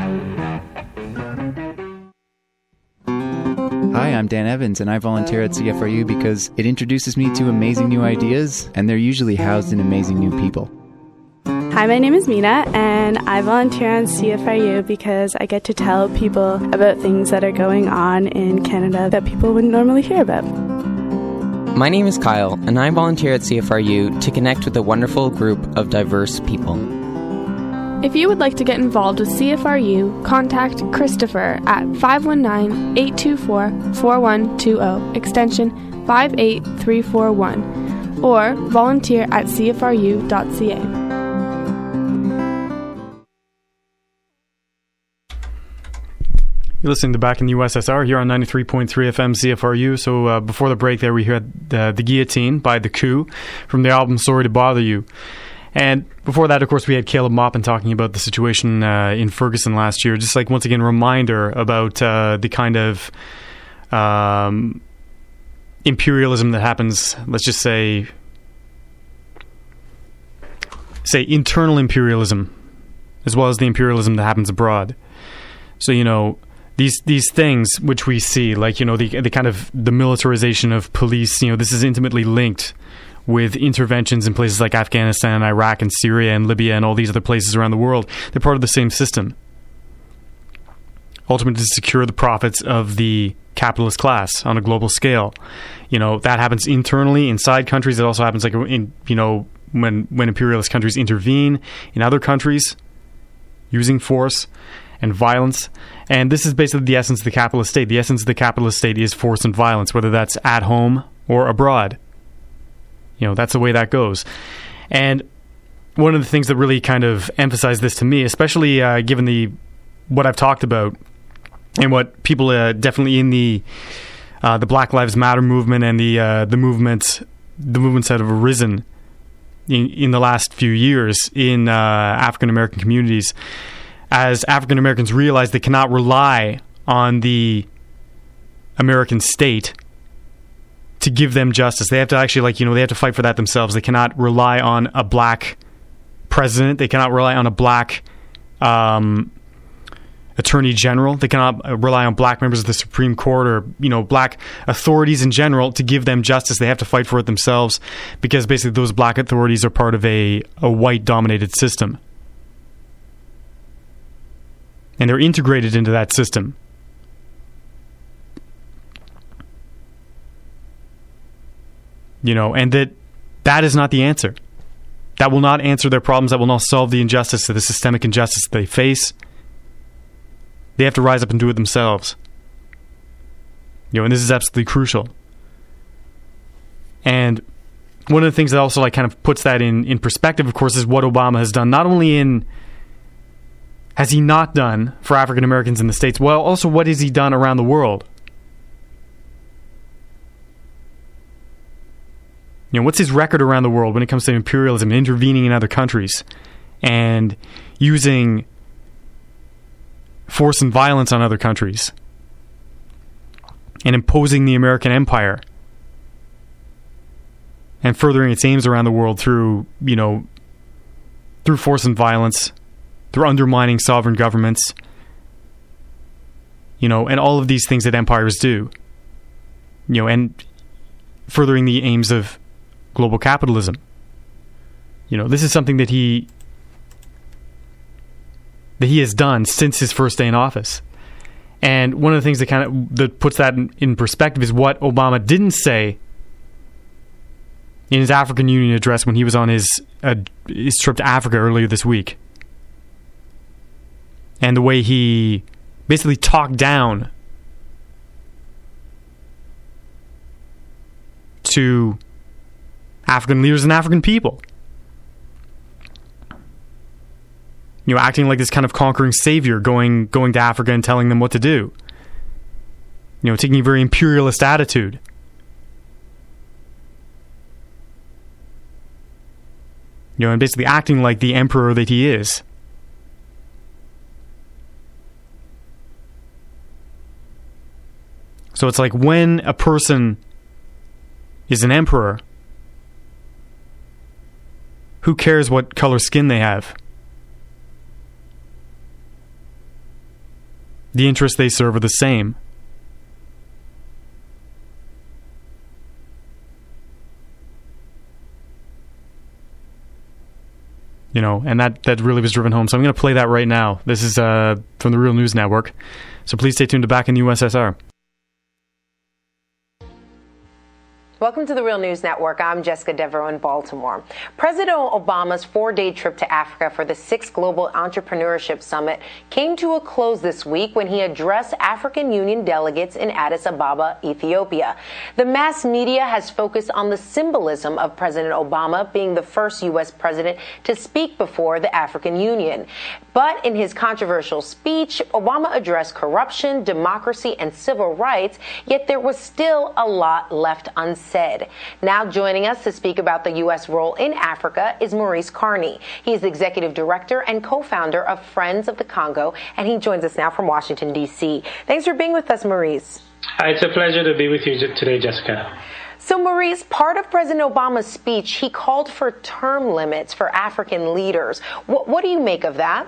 Hi, I'm Dan Evans, and I volunteer at C F R U because it introduces me to amazing new ideas, and they're usually housed in amazing new people. Hi, my name is Mina, and I volunteer on C F R U because I get to tell people about things that are going on in Canada that people wouldn't normally hear about. My name is Kyle, and I volunteer at C F R U to connect with a wonderful group of diverse people. If you would like to get involved with C F R U, contact Christopher at five one nine, eight two four, four one two zero, extension five eight three four one, or volunteer at c f r u dot c a. You're listening to Back in the U S S R here on ninety-three point three F M C F R U. So uh, before the break there, we heard uh, The Guillotine by The Coup from the album Sorry to Bother You. And before that, of course, we had Caleb Maupin talking about the situation uh, in Ferguson last year. Just like, once again, reminder about uh, the kind of um, imperialism that happens, let's just say, say internal imperialism, as well as the imperialism that happens abroad. So, you know, These these things which we see, like, you know, the the kind of the militarization of police, you know, this is intimately linked with interventions in places like Afghanistan, Iraq, and Syria, and Libya, and all these other places around the world. They're part of the same system. Ultimately, to secure the profits of the capitalist class on a global scale. You know, that happens internally inside countries. It also happens, like, in, you know, when when imperialist countries intervene in other countries using force and violence. And this is basically the essence of the capitalist state. The essence of the capitalist state is force and violence, whether that's at home or abroad. You know, that's the way that goes. And one of the things that really kind of emphasized this to me, especially uh, given the what I've talked about and what people uh, definitely in the uh, the Black Lives Matter movement and the uh, the movements the movements that have arisen in, in the last few years in uh, African American communities, as African Americans realize they cannot rely on the American state to give them justice. They have to actually, like, you know, they have to fight for that themselves. They cannot rely on a black president. They cannot rely on a black um, attorney general. They cannot rely on black members of the Supreme Court or, you know, black authorities in general to give them justice. They have to fight for it themselves, because basically those black authorities are part of a, a white-dominated system. And they're integrated into that system. You know, and that that is not the answer. That will not answer their problems. That will not solve the injustice, the systemic injustice that they face. They have to rise up and do it themselves. You know, and this is absolutely crucial. And one of the things that also, like, kind of puts that in, in perspective, of course, is what Obama has done, not only in has he not done for African Americans in the States, well, also what has he done around the world? You know, what's his record around the world when it comes to imperialism, intervening in other countries, and using force and violence on other countries, and imposing the American empire, and furthering its aims around the world through, you know, through force and violence, through undermining sovereign governments, you know, and all of these things that empires do, you know, and furthering the aims of global capitalism. You know, this is something that he that he has done since his first day in office. And one of the things that kind of that puts that in, in perspective is what Obama didn't say in his African Union address when he was on his, uh, his trip to Africa earlier this week. And the way he basically talked down to African leaders and African people. You know, acting like this kind of conquering savior, going going to Africa and telling them what to do. You know, taking a very imperialist attitude. You know, and basically acting like the emperor that he is. So it's like when a person is an emperor, who cares what color skin they have? The interests they serve are the same. You know, and that, that really was driven home. So I'm going to play that right now. This is uh, from the Real News Network. So please stay tuned to Back in the U S S R. Welcome to the Real News Network. I'm Jessica Devereaux in Baltimore. President Obama's four-day trip to Africa for the sixth Global Entrepreneurship Summit came to a close this week when he addressed African Union delegates in Addis Ababa, Ethiopia. The mass media has focused on the symbolism of President Obama being the first U S president to speak before the African Union. But in his controversial speech, Obama addressed corruption, democracy, and civil rights, yet there was still a lot left unsaid. Now joining us to speak about the U S role in Africa is Maurice Carney. He is the executive director and co-founder of Friends of the Congo, and he joins us now from Washington, D C. Thanks for being with us, Maurice. Hi, it's a pleasure to be with you today, Jessica. So, Maurice, part of President Obama's speech, he called for term limits for African leaders. What, what do you make of that?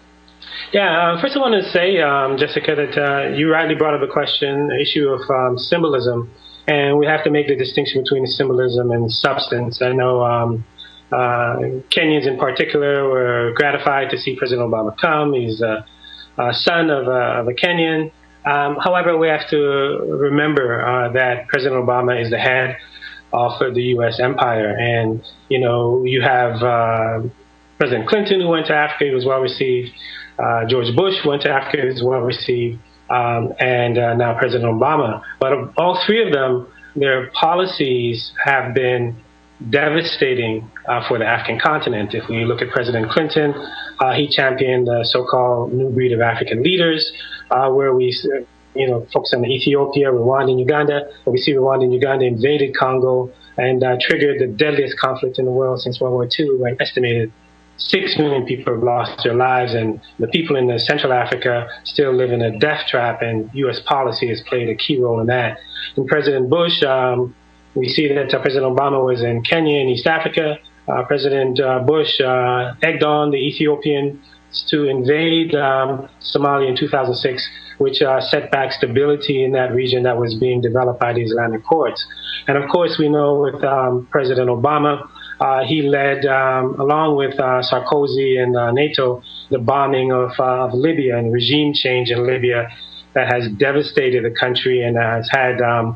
Yeah, uh, first I want to say, um, Jessica, that uh, you rightly brought up a question, the issue of um, symbolism. And we have to make the distinction between symbolism and substance. I know um, uh, Kenyans in particular were gratified to see President Obama come. He's a, a son of a, of a Kenyan. Um, however, we have to remember uh, that President Obama is the head of the U S empire. And, you know, you have uh, President Clinton who went to Africa. He was well received. Uh, George Bush went to Africa. He was well received. Um, and uh, now President Obama. But of all three of them, their policies have been devastating uh, for the African continent. If we look at President Clinton, uh, he championed the so-called new breed of African leaders, uh, where we, you know, focus on Ethiopia, Rwanda, and Uganda. But we see Rwanda and Uganda invaded Congo and uh, triggered the deadliest conflict in the world since World War Two, where an estimated Six million people have lost their lives, and the people in the Central Africa still live in a death trap, and U S policy has played a key role in that. And President Bush, um, we see that uh, President Obama was in Kenya and East Africa. Uh, President uh, Bush uh, egged on the Ethiopians to invade um, Somalia in two thousand six, which uh, set back stability in that region that was being developed by the Islamic courts. And of course, we know with um, President Obama, Uh, he led, um, along with uh, Sarkozy and uh, NATO, the bombing of, uh, of Libya and regime change in Libya that has devastated the country and has had um,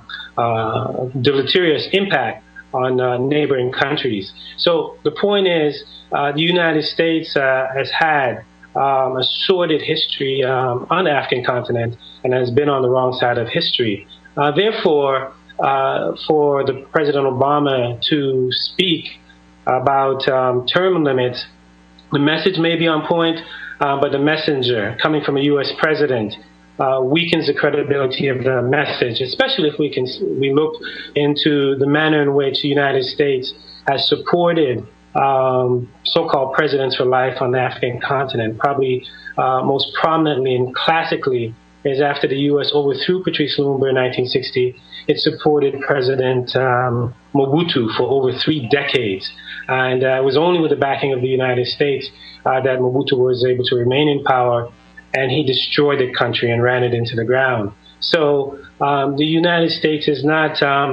uh, deleterious impact on uh, neighboring countries. So the point is, uh, the United States uh, has had um, a sordid history um, on the African continent and has been on the wrong side of history. Uh, therefore, uh, for the President Obama to speak about um, term limits, the message may be on point, uh, but the messenger coming from a U S president uh, weakens the credibility of the message, especially if we can we look into the manner in which the United States has supported um, so-called presidents for life on the African continent. Probably uh, most prominently and classically is after the U S overthrew Patrice Lumumba in nineteen sixty, it supported President um, Mobutu for over three decades. And uh, it was only with the backing of the United States uh, that Mobutu was able to remain in power, and he destroyed the country and ran it into the ground. So um, the United States is not um,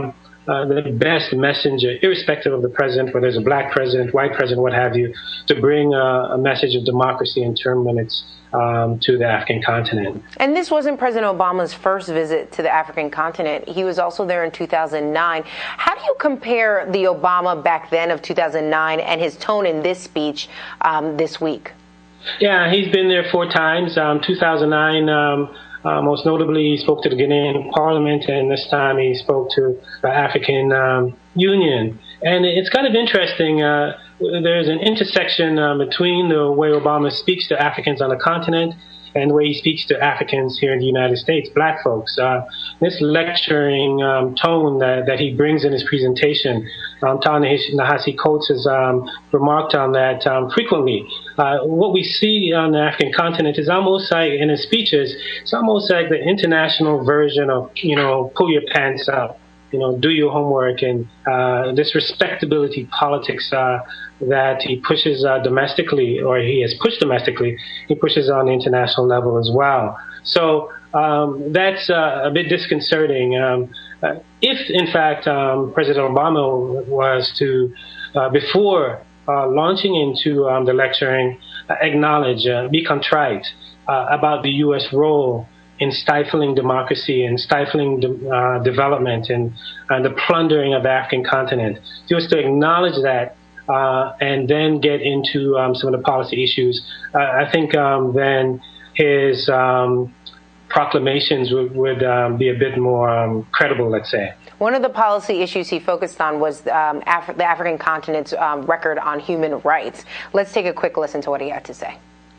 uh, the best messenger, irrespective of the president, whether it's a black president, white president, what have you, to bring uh, a message of democracy and term limits um, to the African continent. And this wasn't President Obama's first visit to the African continent. He was also there in two thousand nine. How do you compare the Obama back then of two thousand nine and his tone in this speech um, this week? Yeah, he's been there four times. Um, two thousand nine, um, uh, most notably, he spoke to the Ghanaian Parliament, and this time he spoke to the African um, Union. And it's kind of interesting. Uh, there's an intersection uh, between the way Obama speaks to Africans on the continent and the way he speaks to Africans here in the United States, black folks. Uh, this lecturing um, tone that, that he brings in his presentation, um, Ta-Nehisi Coates has um, remarked on that um, frequently. Uh, what we see on the African continent is almost like, in his speeches, it's almost like the international version of, you know, pull your pants up, you know, do your homework, and uh, this respectability politics uh, that he pushes uh, domestically, or he has pushed domestically, he pushes on the international level as well. So um, that's uh, a bit disconcerting. Um, uh, if, in fact, um, President Obama was to, uh, before uh, launching into um, the lecturing, uh, acknowledge, uh, be contrite uh, about the U S role in stifling democracy and stifling de- uh, development and, and the plundering of the African continent. He was to acknowledge that uh, and then get into um, some of the policy issues. Uh, I think um, then his um, proclamations would, would um, be a bit more um, credible, let's say. One of the policy issues he focused on was um, Af- the African continent's um, record on human rights. Let's take a quick listen to what he had to say.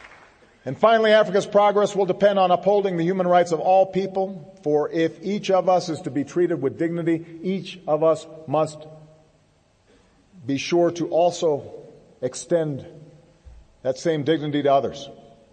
And finally, Africa's progress will depend on upholding the human rights of all people, for if each of us is to be treated with dignity, each of us must be sure to also extend that same dignity to others.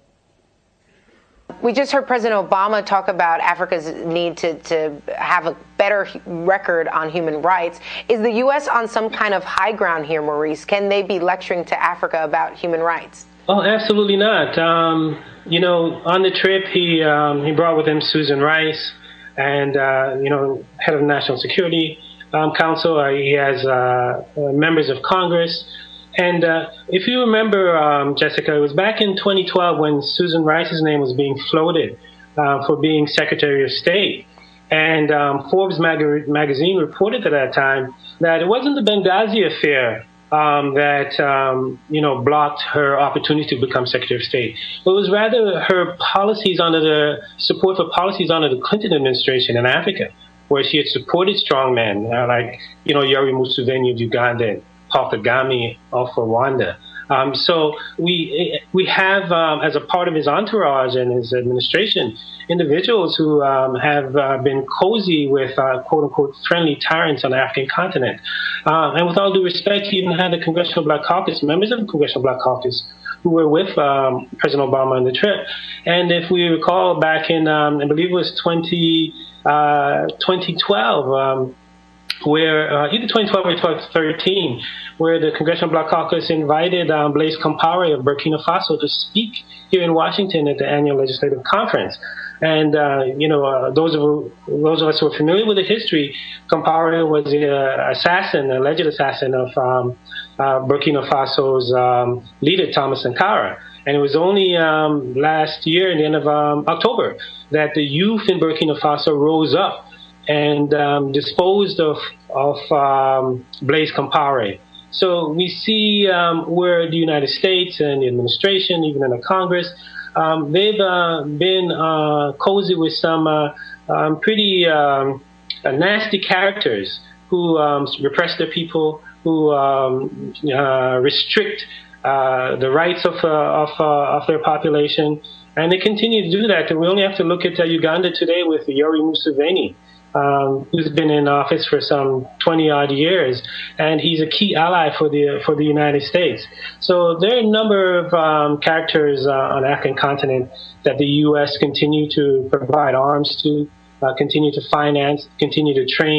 We just heard President Obama talk about Africa's need to, to have a better record on human rights. Is the U S on some kind of high ground here, Maurice? Can they be lecturing to Africa about human rights? Oh, absolutely not. Um, you know, on the trip, he um, he brought with him Susan Rice and, uh, you know, head of the National Security um, Council. Uh, he has uh, uh, members of Congress. And uh, if you remember, um, Jessica, it was back in twenty twelve when Susan Rice's name was being floated uh, for being Secretary of State. And um, Forbes mag- magazine reported at that time that it wasn't the Benghazi affair Um, that, um, you know, blocked her opportunity to become Secretary of State. But it was rather her policies under the support for policies under the Clinton administration in Africa, where she had supported strongmen uh, like, you know, Yoweri Museveni of Uganda and Paul Kagame of Rwanda. Um, so we we have, um, as a part of his entourage and his administration, individuals who um, have uh, been cozy with uh, quote-unquote friendly tyrants on the African continent. Uh, and with all due respect, he even had the Congressional Black Caucus, members of the Congressional Black Caucus, who were with um, President Obama on the trip. And if we recall back in, um, I believe it was twenty, uh, twenty twelve, um, where uh, either twenty twelve or twenty thirteen, where the Congressional Black Caucus invited um, Blaise Compaoré of Burkina Faso to speak here in Washington at the annual legislative conference. And, uh, you know, uh, those of those of us who are familiar with the history, Compaoré was the uh, assassin, alleged assassin of um, uh, Burkina Faso's um, leader, Thomas Sankara. And it was only um, last year, at the end of um, October, that the youth in Burkina Faso rose up and um, disposed of, of um, Blaise Compaoré. So we see um, where the United States and the administration, even in the Congress, um, they've uh, been uh, cozy with some uh, um, pretty um, uh, nasty characters who um, repress their people, who um, uh, restrict uh, the rights of, uh, of, uh, of their population. And they continue to do that. And we only have to look at uh, Uganda today with Yoweri Museveni, Um, who's been in office for some twenty odd years, and he's a key ally for the for the United States. So there are a number of um, characters uh, on the African continent that the U S continue to provide arms to, uh, continue to finance, continue to train,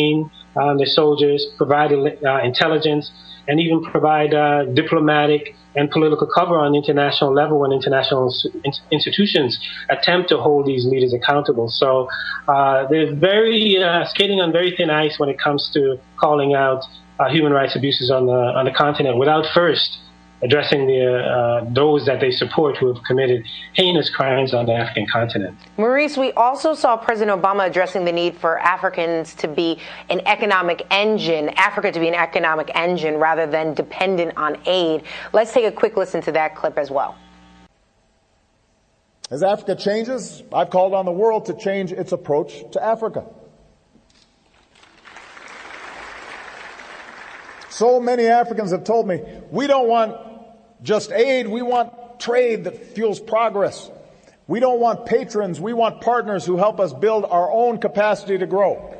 um, their soldiers, provide uh, intelligence, and even provide uh, diplomatic and political cover on the international level when international institutions attempt to hold these leaders accountable. So uh, they're very uh, skating on very thin ice when it comes to calling out uh, human rights abuses on the on the continent without first addressing the uh, those that they support who have committed heinous crimes on the African continent. Maurice, we also saw President Obama addressing the need for Africans to be an economic engine, Africa to be an economic engine rather than dependent on aid. Let's take a quick listen to that clip as well. As Africa changes, I've called on the world to change its approach to Africa. So many Africans have told me, we don't want just aid, we want trade that fuels progress. We don't want patrons, we want partners who help us build our own capacity to grow.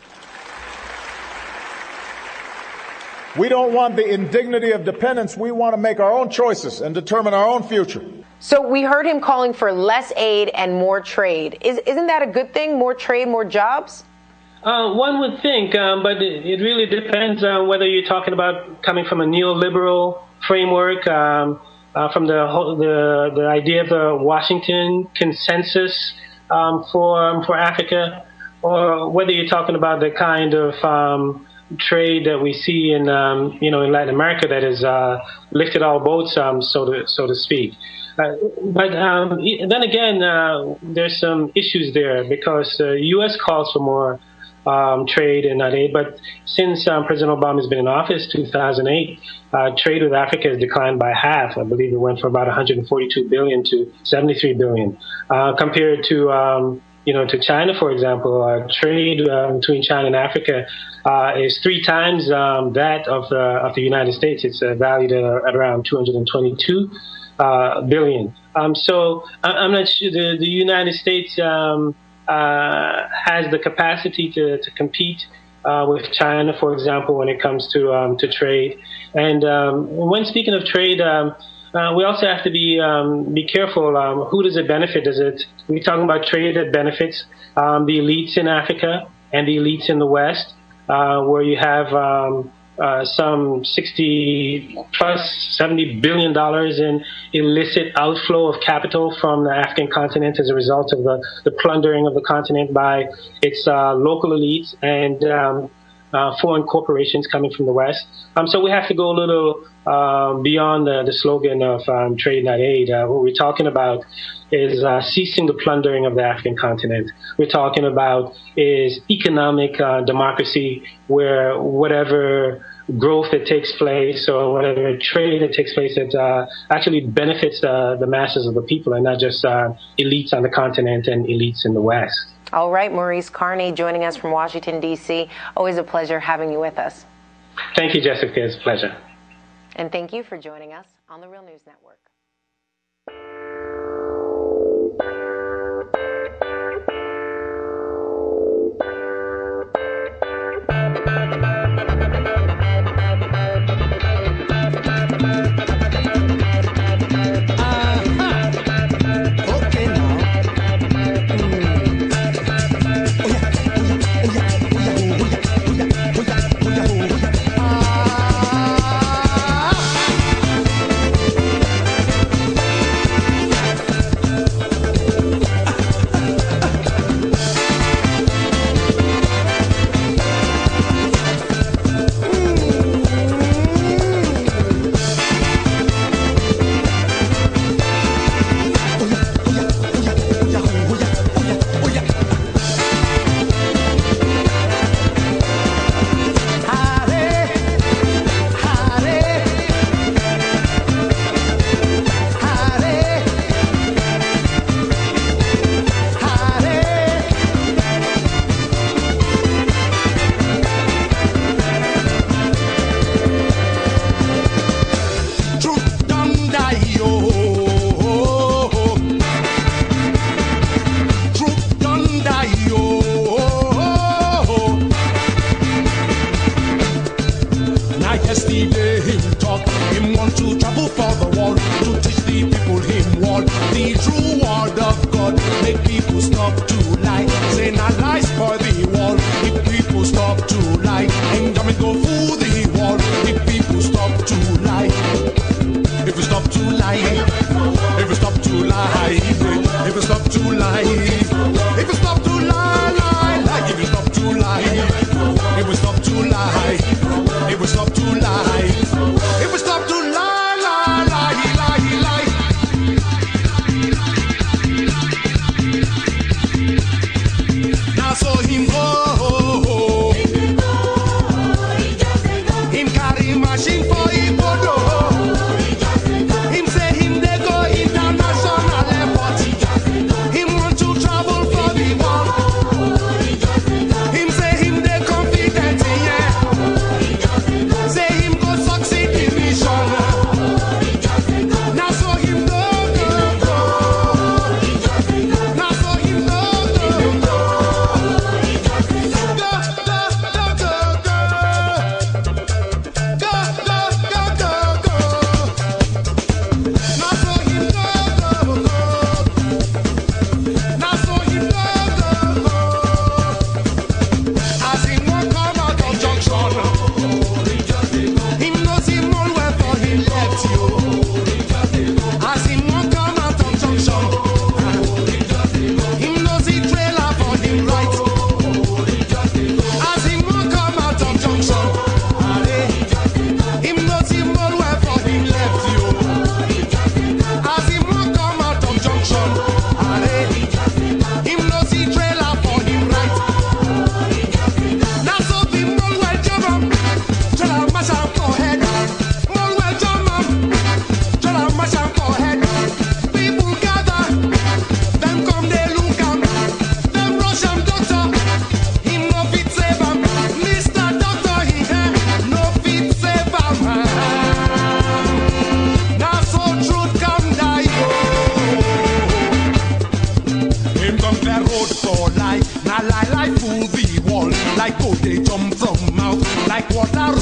We don't want the indignity of dependence, we want to make our own choices and determine our own future. So we heard him calling for less aid and more trade. Is, isn't that a good thing? More trade, more jobs? Uh, one would think, um, but it, it really depends on whether you're talking about coming from a neoliberal framework, um, uh, from the, whole, the the idea of the Washington consensus um, for um, for Africa, or whether you're talking about the kind of um, trade that we see in um, you know in Latin America that has uh, lifted all boats, um, so to so to speak. Uh, but um, then again, uh, there's some issues there because the U S calls for more Um, trade and not aid. But since um, President Obama has been in office, two thousand eight, uh, trade with Africa has declined by half. I believe it went from about one hundred forty-two billion to seventy-three billion. Uh, compared to, um, you know, to China, for example, uh, trade uh, between China and Africa uh, is three times um, that of the of the United States. It's uh, valued at, at around two hundred twenty-two uh, billion. Um, so I, I'm not sure the, the United States. Um, Uh, has the capacity to, to compete uh, with China, for example, when it comes to um, to trade. And um, when speaking of trade, um, uh, we also have to be um, be careful. Um, who does it benefit? Does it? We're talking about trade that benefits um, the elites in Africa and the elites in the West, uh, where you have um, uh, some sixty plus seventy billion dollars in illicit outflow of capital from the African continent as a result of the, the plundering of the continent by its uh, local elites and um, uh, foreign corporations coming from the West. Um, so we have to go a little uh, beyond the, the slogan of um, trade, not aid. Uh, what we're talking about is uh, ceasing the plundering of the African continent. We're talking about is economic uh, democracy, where whatever growth that takes place or whatever trade that takes place that uh, actually benefits uh, the masses of the people and not just uh, elites on the continent and elites in the West. All right, Maurice Carney joining us from Washington, D C Always a pleasure having you with us. Thank you, Jessica. It's a pleasure. And thank you for joining us on the Real News Network.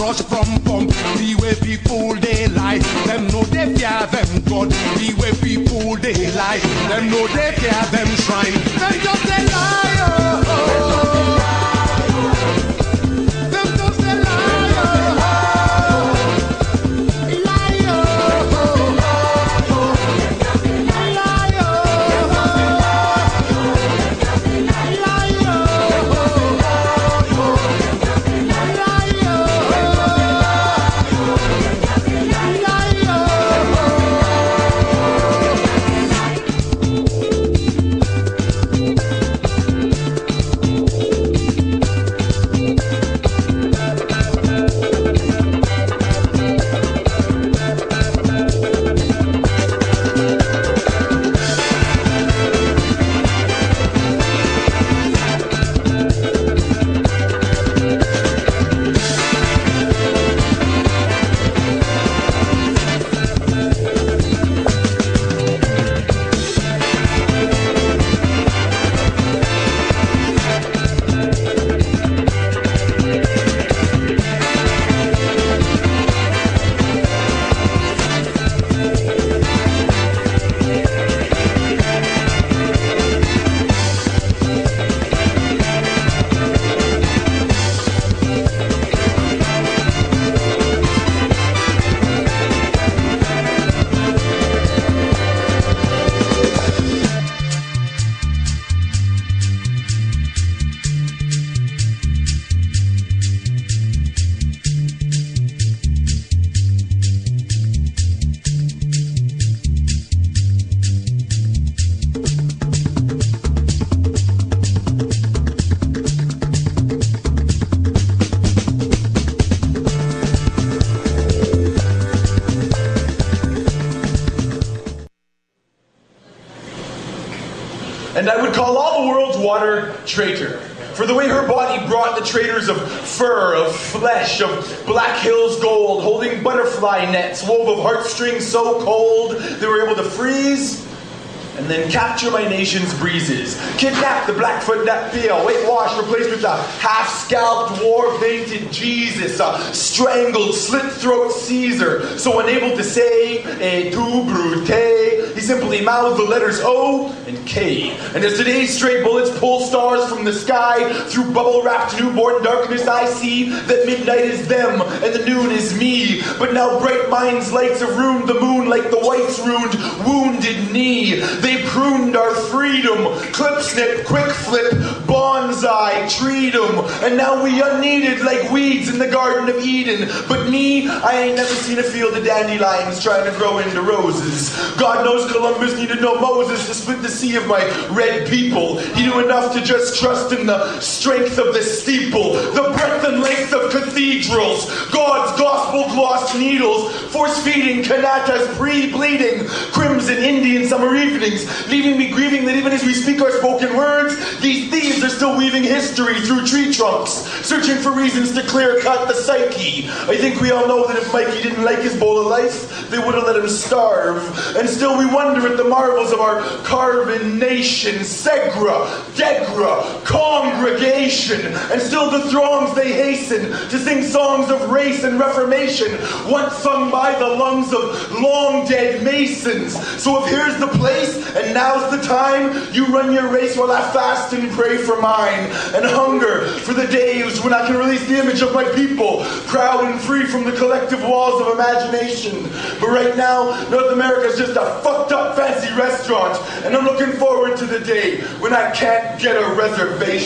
rush from bump. The way people they lie, them know they fear them God. The way people they lie, them know they fear them shrine. Them just they lie, oh, oh. Them just they lie, oh, oh. Lie, oh, oh. Lie, oh, oh. Lie, And I would call all the world's water traitor. For the way her body brought the traitors of fur, of flesh, of Black Hills gold, holding butterfly nets wove of heartstrings so cold they were able to freeze and then capture my nation's breezes. Kidnap the Blackfoot Napia, whitewash replaced with a half-scalped, war-painted Jesus, a strangled, slit-throat Caesar, so unable to say et tu brute, he simply mouthed the letters O and K. And as today's stray bullets pull stars from the sky, through bubble-wrapped newborn darkness I see that midnight is them and the noon is me. But now bright minds' lights have ruined the moon like the whites ruined wounded knee. They pruned our freedom, clip snip, quick flip, bonsai, treat 'em, and now we unneeded like weeds in the Garden of Eden. But me, I ain't never seen a field of dandelions trying to grow into roses. God knows Columbus needed no Moses to split the sea of my red people. He knew enough to just trust in the strength of the steeple, the breadth and length of cathedrals, God's gospel-glossed needles, force-feeding Kanata's pre-bleeding, crimson Indian summer evenings, leaving me grieving that even as we speak our spoken words, these thieves are still weaving history through tree trunks, searching for reasons to clear-cut the psyche. I think we all know that if Mikey didn't like his bowl of life, they would have let him starve. And still we wonder at the marvels of our carven nation, Segra, Degra, congregation. And still the throngs they hasten to sing songs of race and reformation, once sung by the lungs of long-dead masons. So if here's the place, and now's the time, you run your race while I fast and pray for mine, and hunger for the days when I can release the image of my people, proud and free from the collective walls of imagination. But right now, North America's just a fucked up fancy restaurant, and I'm looking forward to the day when I can't get a reservation.